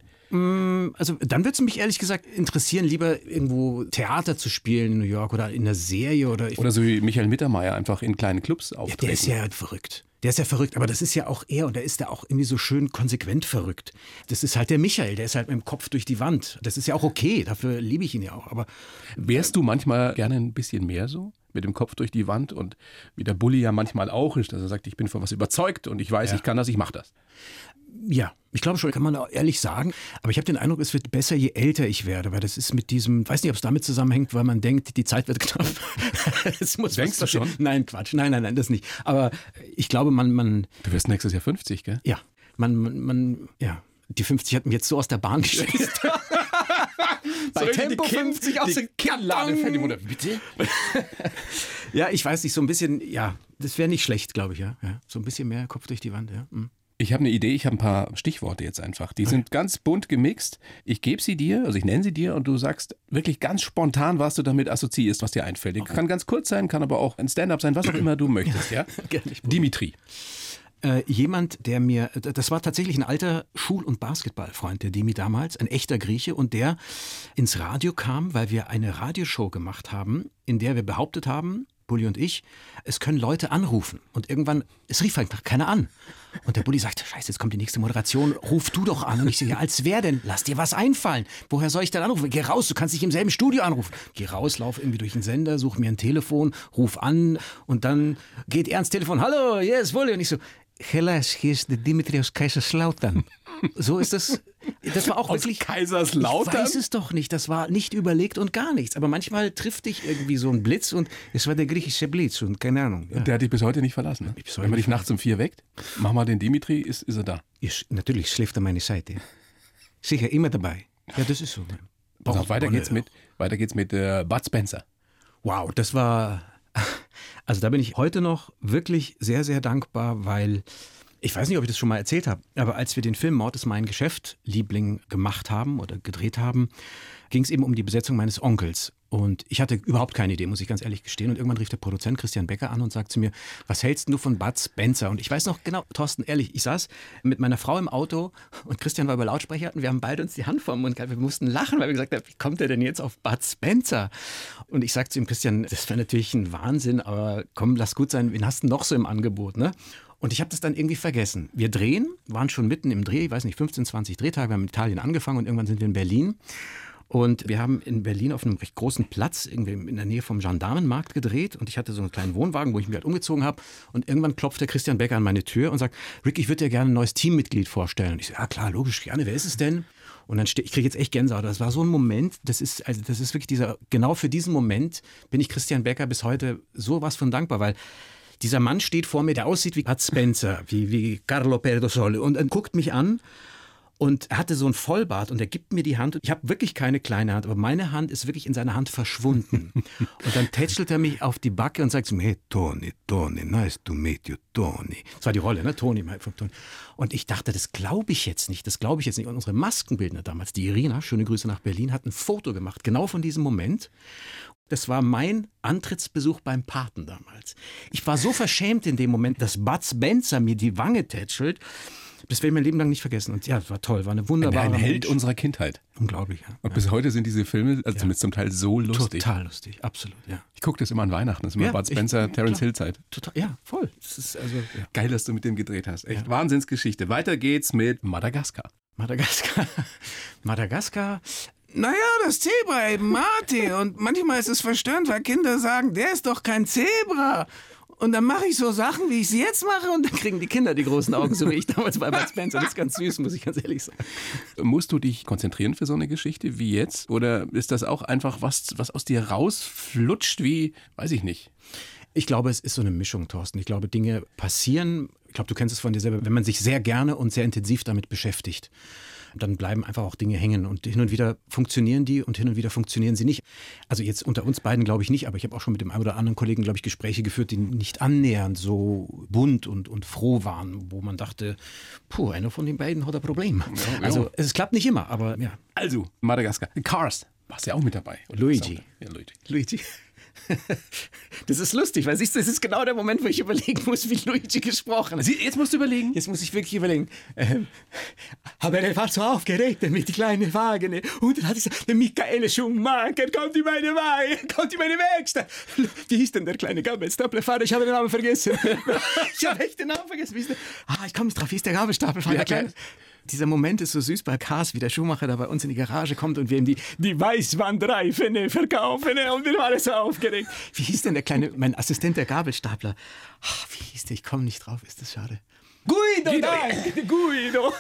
Also dann würde es mich ehrlich gesagt interessieren, lieber irgendwo Theater zu spielen in New York oder in einer Serie oder... Oder so wie Michael Mittermeier einfach in kleinen Clubs Ja, auftreten. der ist ja verrückt. Der ist ja verrückt, aber das ist ja auch er und der ist ja auch irgendwie so schön konsequent verrückt. Das ist halt der Michael, der ist halt mit dem Kopf durch die Wand. Das ist ja auch okay, dafür liebe ich ihn ja auch. Aber Wärst du manchmal gerne ein bisschen mehr so? Mit dem Kopf durch die Wand und wie der Bulli ja manchmal auch ist, dass er sagt, ich bin von was überzeugt und ich weiß, Ja. ich kann das, ich mache das. ja, ich glaube schon, kann man auch ehrlich sagen. Aber ich habe den Eindruck, es wird besser, je älter ich werde. Weil das ist mit diesem, weiß nicht, ob es damit zusammenhängt, weil man denkt, die Zeit wird knapp. Es muss Denkst was du schon? passieren. Nein, Quatsch. Nein, nein, nein, das nicht. Aber ich glaube, man, man, Du wirst nächstes Jahr fünfzig, gell? ja, man, man, man ja. Die fünfzig hat mich jetzt so aus der Bahn geschießt. Bei Soll ich Tempo die Kind- fünfzig aus die der Kinnlade für die Mutter, bitte? Ja, ich weiß nicht, so ein bisschen, ja, das wäre nicht schlecht, glaube ich, ja. ja. So ein bisschen mehr Kopf durch die Wand, ja. Mhm. Ich habe eine Idee, ich habe ein paar Stichworte jetzt einfach. Die sind ganz bunt gemixt. Ich gebe sie dir, also ich nenne sie dir und du sagst wirklich ganz spontan, was du damit assoziierst, was dir einfällt. Die Kann ganz kurz sein, kann aber auch ein Stand-up sein, was auch immer du möchtest. Ja? Gerne, ich probiere. Dimitri. Äh, jemand, der mir, das war tatsächlich ein alter Schul- und Basketballfreund, der Dimi damals, ein echter Grieche, und der ins Radio kam, weil wir eine Radioshow gemacht haben, in der wir behauptet haben, Bulli und ich, es können Leute anrufen. Und irgendwann, es rief halt keiner an. Und der Bulli sagte, scheiße, jetzt kommt die nächste Moderation, ruf du doch an. Und ich so, ja, als wer denn? Lass dir was einfallen. Woher soll ich denn anrufen? Geh raus, du kannst dich im selben Studio anrufen. Geh raus, lauf irgendwie durch den Sender, such mir ein Telefon, ruf an und dann geht er ans Telefon, hallo, yes, Bulli. Und ich so, Hellas, hier ist der Dimitri aus Kaiserslautern. So ist das. Das war auch Aus wirklich. Kaiserslautern? Ich weiß es doch nicht. Das war nicht überlegt und gar nichts. Aber manchmal trifft dich irgendwie so ein Blitz und es war der griechische Blitz und keine Ahnung. Ja. Und der hat dich bis heute nicht verlassen. Ne? bis heute Wenn man dich nicht nachts um vier weckt, mach mal den Dimitri, ist, ist er da. Ist, natürlich schläft er meine Seite. Sicher, immer dabei. Ja, das ist so. Pass Auch auf, weiter Bonne- geht's mit, weiter geht's mit äh, Bud Spencer. Wow, das war. Also da bin ich heute noch wirklich sehr, sehr dankbar, weil. Ich weiß nicht, ob ich das schon mal erzählt habe, aber als wir den Film Mord ist mein Geschäft, Liebling, gemacht haben oder gedreht haben, ging es eben um die Besetzung meines Onkels. Und ich hatte überhaupt keine Idee, muss ich ganz ehrlich gestehen. Und irgendwann rief der Produzent Christian Becker an und sagt zu mir, was hältst du von Bud Spencer? Und ich weiß noch genau, Thorsten, ehrlich, ich saß mit meiner Frau im Auto und Christian war über Lautsprecher und wir haben beide uns die Hand vom Mund gehabt. Wir mussten lachen, weil wir gesagt haben, wie kommt er denn jetzt auf Bud Spencer? Und ich sagte zu ihm, Christian, das wäre natürlich ein Wahnsinn, aber komm, lass gut sein, wen hast du noch so im Angebot, ne? Und ich habe das dann irgendwie vergessen. Wir drehen, waren schon mitten im Dreh, ich weiß nicht, fünfzehn, zwanzig Drehtage, wir haben in Italien angefangen und irgendwann sind wir in Berlin. Und wir haben in Berlin auf einem recht großen Platz, irgendwie in der Nähe vom Gendarmenmarkt gedreht. Und ich hatte so einen kleinen Wohnwagen, wo ich mich halt umgezogen habe. Und irgendwann klopft der Christian Becker an meine Tür und sagt, Rick, ich würde dir gerne ein neues Teammitglied vorstellen. Und ich so, ja klar, logisch, gerne, wer ist es denn? Und dann stehe ich, kriege jetzt echt Gänsehaut. Das war so ein Moment, das ist, also das ist wirklich dieser, genau für diesen Moment bin ich Christian Becker bis heute sowas von dankbar, weil dieser Mann steht vor mir, der aussieht wie Bud Spencer, wie, wie Carlo Perdosole und, und guckt mich an. Und er hatte so einen Vollbart und er gibt mir die Hand. Ich habe wirklich keine kleine Hand, aber meine Hand ist wirklich in seiner Hand verschwunden. Und dann tätschelt er mich auf die Backe und sagt zu mir, hey, Tony, Tony, nice to meet you, Tony. Das war die Rolle, ne? Tony, von Tony. Und ich dachte, das glaube ich jetzt nicht, das glaube ich jetzt nicht. Und unsere Maskenbildner damals, die Irina, schöne Grüße nach Berlin, hat ein Foto gemacht, genau von diesem Moment. Das war mein Antrittsbesuch beim Paten damals. Ich war so verschämt in dem Moment, dass Bud Spencer mir die Wange tätschelt. Das werde ich mein Leben lang nicht vergessen. Und ja, es war toll, war eine wunderbare Ein Held Mensch. unserer Kindheit. Unglaublich, ja. Und bis heute sind diese Filme, also Ja. zumindest zum Teil so lustig. Total lustig, absolut, ja. Ich gucke das immer an Weihnachten, das ist immer Ja, Bud Spencer, ich- Terence klar. Hill Zeit. Total, ja, voll. Das ist also, ja. Geil, dass du mit dem gedreht hast. Echt Ja. Wahnsinnsgeschichte. Weiter geht's mit Madagaskar. Madagaskar. Madagaskar. Naja, das Zebra eben, Marty. Und manchmal ist es verstörend, weil Kinder sagen, der ist doch kein Zebra. Und dann mache ich so Sachen, wie ich sie jetzt mache, und Dann kriegen die Kinder die großen Augen, so wie ich damals bei Bud Spencer. Das ist ganz süß, muss ich ganz ehrlich sagen. Musst du dich konzentrieren für so eine Geschichte wie jetzt? Oder ist das auch einfach was, was aus dir rausflutscht wie, weiß ich nicht? Ich glaube, es ist so eine Mischung, Thorsten. Ich glaube, Dinge passieren, ich glaube, du kennst es von dir selber, wenn man sich sehr gerne und sehr intensiv damit beschäftigt. Dann bleiben einfach auch Dinge hängen und hin und wieder funktionieren die und hin und wieder funktionieren sie nicht. Also jetzt unter uns beiden glaube ich nicht, aber ich habe auch schon mit dem einen oder anderen Kollegen, glaube ich, Gespräche geführt, die nicht annähernd so bunt und, und froh waren, wo man dachte, puh, einer von den beiden hat ein Problem. Ja, ja. Also es klappt nicht immer, aber ja. Also, Madagaskar. Cars. Warst ja auch mit dabei. Oder? Luigi. Ja, Luigi. Luigi. Das ist lustig, weil siehst du, das ist genau der Moment, wo ich überlegen muss, wie Luigi gesprochen hat. Sie- Jetzt musst du überlegen. Jetzt muss ich wirklich überlegen. Ähm, aber er war so aufgeregt mit den kleinen Wagen. Und dann hat er gesagt, der Michael Schumacher kommt in meine Wagen, kommt in meine Werkstatt. Wie hieß denn der kleine Gabelstaplerfahrer? Ich habe den Namen vergessen. Ich habe echt den Namen vergessen. Wie hieß der? Ah, ich komme nicht drauf. Wie ist der Gabelstaplerfahrer? Ja, Der kleine. Dieser Moment ist so süß bei Cars, wie der Schuhmacher da bei uns in die Garage kommt und wir ihm die, die Weißwandreifen verkaufen. Und wir waren so aufgeregt. Wie hieß denn der kleine, mein Assistent, der Gabelstapler? Ach, wie hieß der? Ich komme nicht drauf, ist das schade. Guido, Guido. nein, Guido.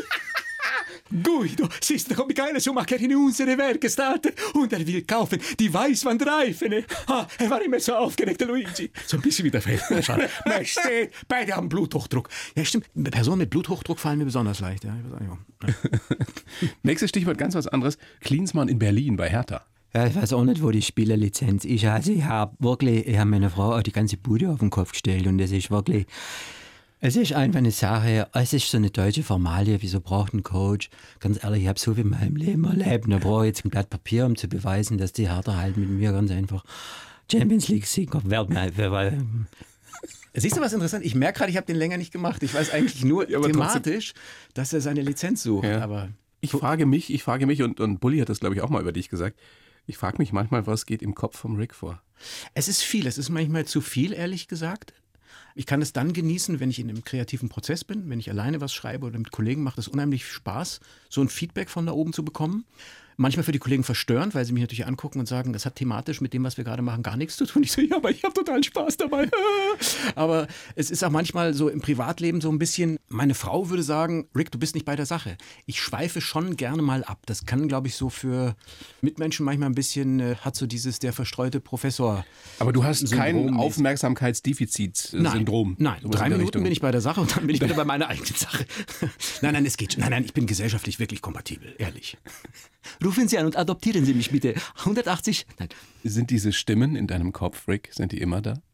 Guido, siehst du, kommt Michael Schumacher in unsere Werkstatt und er will kaufen die Weißwandreifen. Ah, er war immer so aufgeregt, der Luigi. So ein bisschen wie der Feldherr. Majestät, beide haben Bluthochdruck. Ja, stimmt. Personen mit Bluthochdruck fallen mir besonders leicht. Ja, ich weiß auch nicht warum. Ja. Nächstes Stichwort, ganz was anderes. Klinsmann in Berlin bei Hertha. Ja, ich weiß auch nicht, wo die Spielerlizenz ist. Also ich habe wirklich, ich habe meiner Frau auch die ganze Bude auf den Kopf gestellt und das ist wirklich, es ist einfach eine Sache, es ist so eine deutsche Formalie, wieso braucht ein Coach? Ganz ehrlich, ich habe so viel in meinem Leben erlebt, da brauche ich jetzt ein Blatt Papier, um zu beweisen, dass die Hertha halt mit mir ganz einfach Champions League-Sieger werden. Weil Siehst du, was interessant? Ich merke gerade, ich habe den länger nicht gemacht. Ich weiß eigentlich nur Ja, aber thematisch, dass er seine Lizenz sucht. Ja. Aber Ich frage mich, ich frage mich, und, und Bulli hat das, glaube ich, auch mal über dich gesagt, ich frage mich manchmal, was geht im Kopf vom Rick vor? es ist viel. Es ist manchmal zu viel, ehrlich gesagt. Ich kann es dann genießen, wenn ich in einem kreativen Prozess bin, wenn ich alleine was schreibe oder mit Kollegen, macht es unheimlich Spaß, so ein Feedback von da oben zu bekommen. Manchmal für die Kollegen verstörend, weil sie mich natürlich angucken und sagen, das hat thematisch mit dem, was wir gerade machen, gar nichts zu tun. Ich so, ja, aber ich habe total Spaß dabei. Aber es ist auch manchmal so im Privatleben so ein bisschen, meine Frau würde sagen, Rick, du bist nicht bei der Sache. Ich schweife schon gerne mal ab. Das kann, glaube ich, so für Mitmenschen manchmal ein bisschen, äh, hat so dieses der verstreute Professor. Aber du hast kein Syndrom- Aufmerksamkeitsdefizit-Syndrom. Nein, Sowas drei in der Minuten Richtung. bin ich bei der Sache und dann bin ich wieder bei meiner eigenen Sache. Nein, nein, es geht schon. Nein, nein, ich bin gesellschaftlich wirklich kompatibel, ehrlich. rufen Sie an und adoptieren Sie mich bitte. hundertachtzig, nein. Sind diese Stimmen in deinem Kopf, Rick, sind die immer da?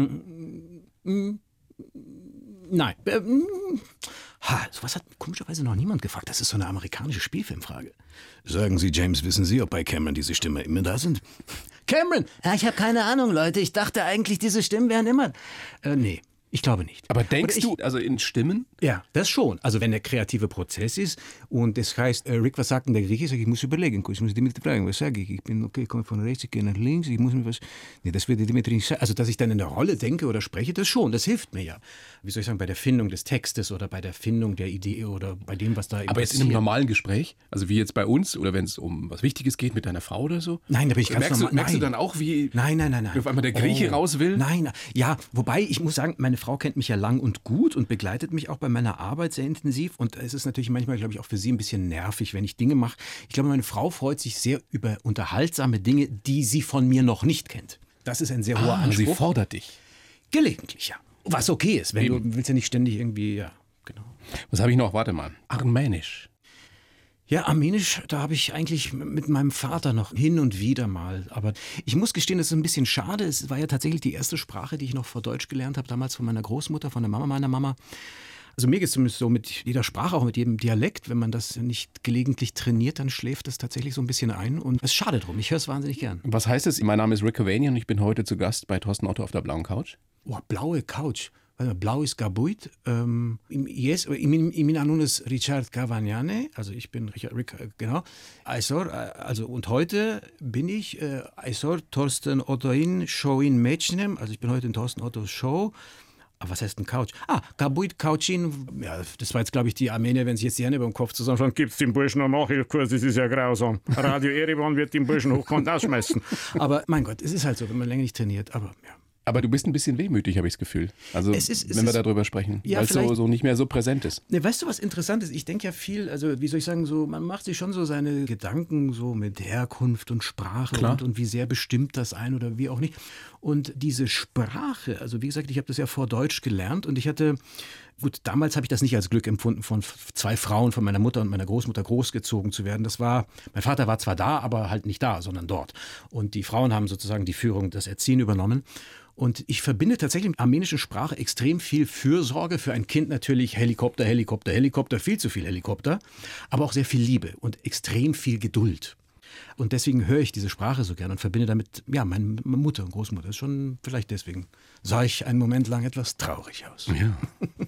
Nein. Ähm, ha, sowas hat komischerweise noch niemand gefragt. Das ist so eine amerikanische Spielfilmfrage. Sagen Sie, James, wissen Sie, ob bei Cameron diese Stimmen immer da sind? Cameron! Ja, ich habe keine Ahnung, Leute. Ich dachte eigentlich, diese Stimmen wären immer... Äh, nee. Ich glaube nicht. Aber denkst ich, du, also in Stimmen? Ja, das schon. Also wenn der kreative Prozess ist und das heißt, äh, Rick, was sagt denn der Grieche? Ich sage, ich muss überlegen, ich muss Dimitri fragen, was sage ich? Ich bin, okay, ich komme von rechts, ich gehe nach links, ich muss mir was... Nee, das wird Dimitri nicht sagen. Also dass ich dann in der Rolle denke oder spreche, das schon, das hilft mir ja. Wie soll ich sagen, bei der Findung des Textes oder bei der Findung der Idee oder bei dem, was da Aber jetzt in einem normalen Gespräch, also wie jetzt bei uns oder wenn es um was Wichtiges geht mit deiner Frau oder so? Nein, da bin ich ganz merkst normal. Du, merkst nein. du dann auch, wie nein, nein, nein, nein. auf einmal der Grieche oh. raus will? Nein, ja, wobei ich muss sagen, meine Frau kennt mich ja lang und gut und begleitet mich auch bei meiner Arbeit sehr intensiv. Und es ist natürlich manchmal, glaube ich, auch für sie ein bisschen nervig, wenn ich Dinge mache. Ich glaube, meine Frau freut sich sehr über unterhaltsame Dinge, die sie von mir noch nicht kennt. Das ist ein sehr hoher Ah, Anspruch. sie fordert dich. Gelegentlich, ja. Was okay ist, wenn Eben. du willst ja nicht ständig irgendwie, ja, genau. Was habe ich noch? Warte mal. Armenisch. Ja, Armenisch, da habe ich eigentlich mit meinem Vater noch hin und wieder mal. Aber ich muss gestehen, das ist ein bisschen schade. Es war ja tatsächlich die erste Sprache, die ich noch vor Deutsch gelernt habe, damals von meiner Großmutter, von der Mama meiner Mama. Also mir geht es zumindest so mit jeder Sprache, auch mit jedem Dialekt. Wenn man das nicht gelegentlich trainiert, dann schläft es tatsächlich so ein bisschen ein. Und es ist schade drum. Ich höre es wahnsinnig gern. Was heißt es? Mein Name ist Rick Cavanian und ich bin heute zu Gast bei Thorsten Otto auf der blauen Couch. Oh, blaue Couch. Warte mal, blau ist Gabuit. Ähm, yes, Imin Anun ist Richard Cavagnane, also ich bin Richard, Rick, genau. Aizor, also und heute bin ich äh, Aizor Thorsten Ottoin Showin Mädchenem, also ich bin heute in Thorsten Ottos Show. Aber was heißt ein Couch? Ah, Gabuit Couchin. Ja, das war jetzt, glaube ich, die Armenier, wenn sich jetzt die Hände über dem Kopf zusammenschauen. Gibt es den Burschen noch Nachhilfkurs? Das ist ja grausam. Radio Erevan wird den Burschen hochkommen ausschmeißen. Aber mein Gott, es ist halt so, wenn man länger nicht trainiert. Aber ja. Aber du bist ein bisschen wehmütig, habe ich das Gefühl. Also, Es ist- es wenn wir ist- darüber sprechen. Ja, weil es so, vielleicht- so nicht mehr so präsent ist. Ne, weißt du, was interessant ist? Ich denke ja viel, also wie soll ich sagen, so man macht sich schon so seine Gedanken so mit Herkunft und Sprache Klar. und, und wie sehr bestimmt das ein oder wie auch nicht. Und diese Sprache, also wie gesagt, ich habe das ja vor Deutsch gelernt und ich hatte, gut, damals habe ich das nicht als Glück empfunden, von f- zwei Frauen, von meiner Mutter und meiner Großmutter großgezogen zu werden. Das war, mein Vater war zwar da, aber halt nicht da, sondern dort. Und die Frauen haben sozusagen die Führung, das Erziehen übernommen. Und ich verbinde tatsächlich mit der armenischen Sprache extrem viel Fürsorge. Für ein Kind natürlich Helikopter, Helikopter, Helikopter, viel zu viel Helikopter. Aber auch sehr viel Liebe und extrem viel Geduld. Und deswegen höre ich diese Sprache so gern und verbinde damit, ja, meine Mutter und Großmutter. Das ist schon vielleicht deswegen, sah ich einen Moment lang etwas traurig aus. Ja.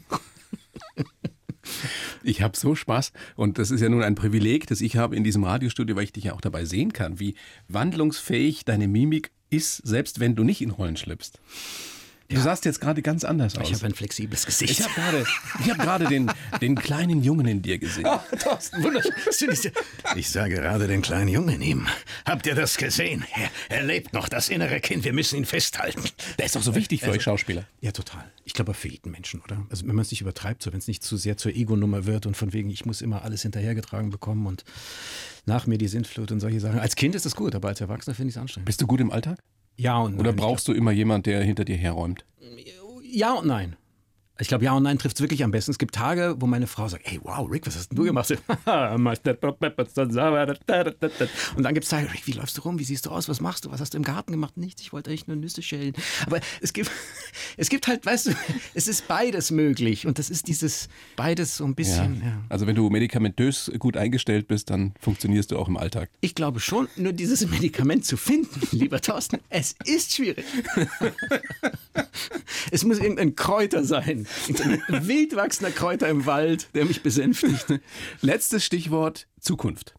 Ich habe so Spaß und das ist ja nun ein Privileg, das ich habe in diesem Radiostudio, weil ich dich ja auch dabei sehen kann, wie wandlungsfähig deine Mimik ist, selbst wenn du nicht in Rollen schlüpfst. Du sahst jetzt gerade ganz anders aus. Ich habe ein flexibles Gesicht. Ich habe gerade ich hab gerade den, den kleinen Jungen in dir gesehen. Thorsten, wunderschön. Ich sah gerade den kleinen Jungen in ihm. Habt ihr das gesehen? Er, er lebt noch, das innere Kind. Wir müssen ihn festhalten. Der ist doch so wichtig für euch Schauspieler. Ja, total. Ich glaube, für jeden Menschen, oder? Also wenn man es nicht übertreibt, so wenn es nicht zu sehr zur Ego-Nummer wird und von wegen, ich muss immer alles hinterhergetragen bekommen und nach mir die Sintflut und solche Sachen. Als Kind ist das gut, aber als Erwachsener finde ich es anstrengend. Bist du gut im Alltag? Ja und nein. Oder brauchst du immer jemand, der hinter dir herräumt? Ja und nein. Ich glaube, ja und nein trifft es wirklich am besten. Es gibt Tage, wo meine Frau sagt, hey, wow, Rick, was hast denn du gemacht? Und dann gibt es Tage, Rick, wie läufst du rum? Wie siehst du aus? Was machst du? Was hast du im Garten gemacht? Nichts, ich wollte eigentlich nur Nüsse schälen. Aber es gibt, es gibt halt, weißt du, es ist beides möglich. Und das ist dieses beides so ein bisschen, ja. Also wenn du medikamentös gut eingestellt bist, dann funktionierst du auch im Alltag. Ich glaube schon, nur dieses Medikament zu finden, lieber Thorsten, es ist schwierig. Es muss irgendein Kräuter sein. Ein wild wachsender Kräuter im Wald, der mich besänftigt. Letztes Stichwort, Zukunft.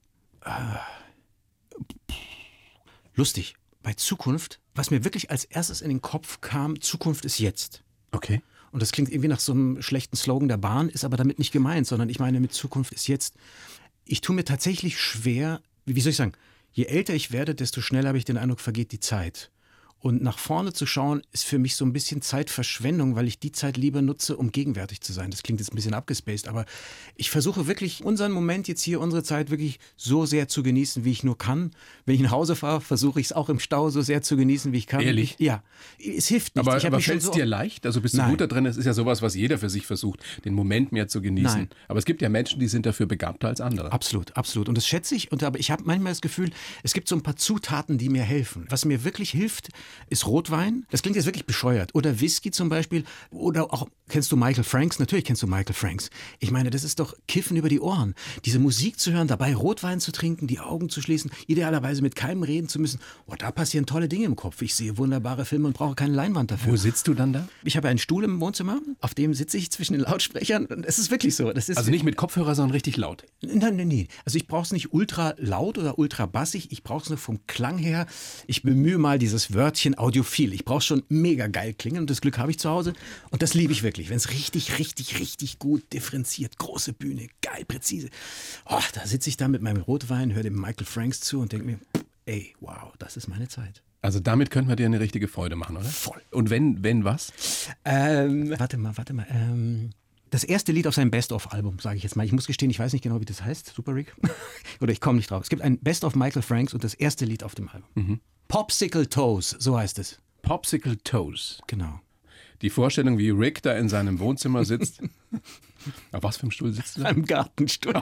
Lustig. Bei Zukunft, was mir wirklich als erstes in den Kopf kam, Zukunft ist jetzt. Okay. Und das klingt irgendwie nach so einem schlechten Slogan der Bahn, ist aber damit nicht gemeint, sondern ich meine mit Zukunft ist jetzt. Ich tue mir tatsächlich schwer, wie soll ich sagen, je älter ich werde, desto schneller habe ich den Eindruck, vergeht die Zeit. Und nach vorne zu schauen, ist für mich so ein bisschen Zeitverschwendung, weil ich die Zeit lieber nutze, um gegenwärtig zu sein. Das klingt jetzt ein bisschen abgespaced, aber ich versuche wirklich unseren Moment jetzt hier, unsere Zeit wirklich so sehr zu genießen, wie ich nur kann. Wenn ich nach Hause fahre, versuche ich es auch im Stau so sehr zu genießen, wie ich kann. Ehrlich? Ich, ja, es hilft nicht. Aber, Ich hab aber mich schon fällt es so dir leicht? Also bist du Nein. gut da drin? Es ist ja sowas, was jeder für sich versucht, den Moment mehr zu genießen. Nein. Aber es gibt ja Menschen, die sind dafür begabter als andere. Absolut, absolut. Und das schätze ich. Und aber ich habe manchmal das Gefühl, es gibt so ein paar Zutaten, die mir helfen. Was mir wirklich hilft, ist Rotwein. Das klingt jetzt wirklich bescheuert. Oder Whisky zum Beispiel. Oder auch, kennst du Michael Franks? Natürlich kennst du Michael Franks. Ich meine, das ist doch Kiffen über die Ohren. Diese Musik zu hören, dabei Rotwein zu trinken, die Augen zu schließen, idealerweise mit keinem reden zu müssen. Oh, da passieren tolle Dinge im Kopf. Ich sehe wunderbare Filme und brauche keine Leinwand dafür. Wo sitzt du dann da? Ich habe einen Stuhl im Wohnzimmer, auf dem sitze ich zwischen den Lautsprechern. Und es ist wirklich so. Das ist Also nicht mit Kopfhörer, sondern richtig laut. Nein, nein, nein. Also ich brauche es nicht ultra laut oder ultra bassig. Ich brauche es nur vom Klang her. Ich bemühe mal dieses Wörtchen audiophil. Ich brauche schon mega geil klingen und das Glück habe ich zu Hause. Und das liebe ich wirklich, wenn es richtig, richtig, richtig gut differenziert, große Bühne, geil, präzise. Oh, da sitze ich da mit meinem Rotwein, höre dem Michael Franks zu und denke mir, ey, wow, das ist meine Zeit. Also damit könnten wir dir eine richtige Freude machen, oder? Voll. Und wenn, wenn was? Ähm, warte mal, warte mal. Ähm, das erste Lied auf seinem Best-of-Album, sage ich jetzt mal. Ich muss gestehen, ich weiß nicht genau, wie das heißt. Super Rick? Oder ich komme nicht drauf. Es gibt ein Best-of Michael Franks und das erste Lied auf dem Album. Mhm. Popsicle Toes, so heißt es. Popsicle Toes. Genau. Die Vorstellung, wie Rick da in seinem Wohnzimmer sitzt. Auf was für einem Stuhl sitzt du da? Einem Gartenstuhl.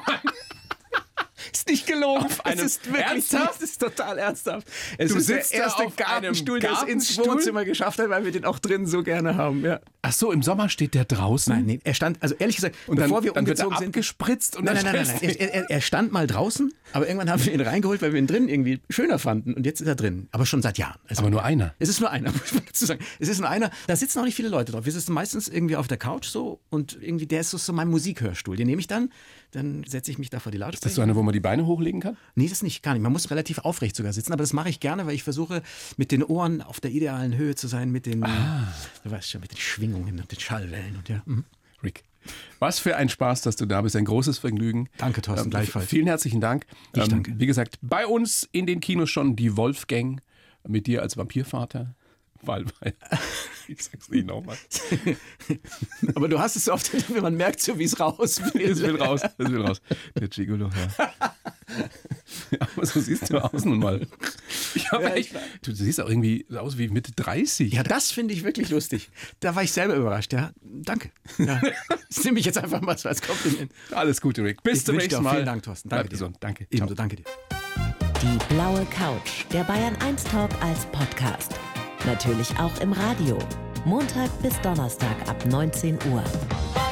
Ist nicht gelogen. Auf einem, es ist wirklich ernsthaft? Es ist total ernsthaft. Es Du ist sitzt der da erste auf einem Gartenstuhl, der es ins Gartenstuhl? Wohnzimmer geschafft hat, weil wir den auch drin so gerne haben. Ja. Ach so, im Sommer steht der draußen? Nein, nee, er stand, also ehrlich gesagt, Und dann, bevor wir dann wird er umgezogen sind, abgespritzt und Nein, dann nein, nein, nein, nein. Er, er, er stand mal draußen, aber irgendwann haben wir ihn reingeholt, weil wir ihn drin irgendwie schöner fanden. Und jetzt ist er drin. Aber schon seit Jahren. Also Aber nur einer. Es ist nur einer, muss man dazu sagen. Es ist nur einer. Da sitzen auch nicht viele Leute drauf. Wir sitzen meistens irgendwie auf der Couch so und irgendwie, der ist so, so mein Musikhörstuhl. Den nehme ich dann, dann setze ich mich da vor die Lautsprecher. Ist das so einer, wo man die Beine hochlegen kann? Nee, das nicht, gar nicht. Man muss relativ aufrecht sogar sitzen, aber das mache ich gerne, weil ich versuche, mit den Ohren auf der idealen Höhe zu sein, mit den, ah. du weißt schon, mit den Schwingungen und den Schallwellen. Und ja. Mhm. Rick, was für ein Spaß, dass du da bist. Ein großes Vergnügen. Danke, Thorsten, ähm, gleichfalls. Vielen herzlichen Dank. Ich ähm, danke. Wie gesagt, bei uns in den Kinos schon die Wolfgang mit dir als Vampirvater. Weil, weil, ich sag's nicht nochmal. Aber du hast es so oft, man merkt so, wie es raus will. Es will raus, es will raus. Der Gigolo, ja. Aber so siehst du aus nun mal. Ich hab Ja, echt, du siehst auch irgendwie aus wie Mitte dreißig. Ja, das finde ich wirklich lustig. Da war ich selber überrascht. Ja, danke. Ja. Das nehme ich jetzt einfach mal so als Kompliment. Alles Gute, Rick. Bis Ich zum wünsche dir nächsten auch Mal. vielen Dank, Thorsten. Danke Bleib dir. gesund. Danke. Ebenso, Ciao. danke dir. Die blaue Couch, der Bayern eins Talk als Podcast. Natürlich auch im Radio. Montag bis Donnerstag ab neunzehn Uhr.